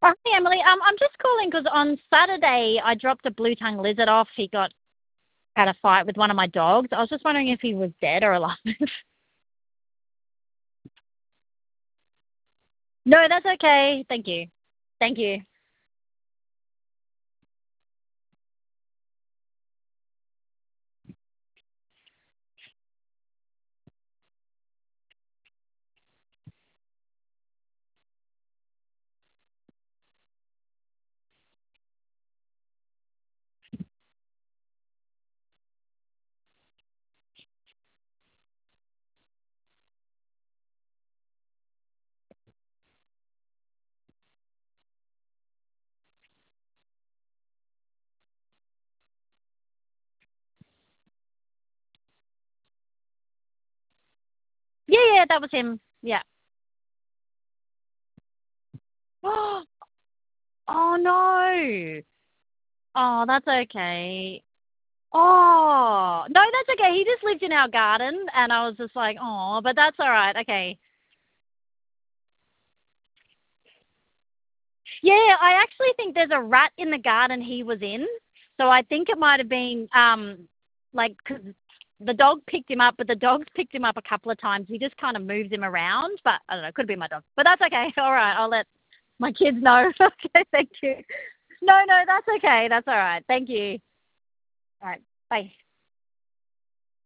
Oh, hey, Emily. I'm just calling because on Saturday I dropped a blue tongue lizard off. He got had a fight with one of my dogs. I was just wondering if he was dead or alive. No, that's okay. Thank you. Thank you. Yeah, that was him. Yeah. Oh no. Oh, that's okay. Oh no, that's okay. He just lived in our garden, and I was just like, oh, but that's all right. Okay. Yeah, I actually think there's a rat in the garden he was in. So I think it might have been like 'cause the dog picked him up, but the dog's picked him up a couple of times. He just kind of moves him around, but I don't know, could be my dog. But that's okay. All right, I'll let my kids know. Okay, thank you. No, that's okay. That's all right. Thank you. All right, bye.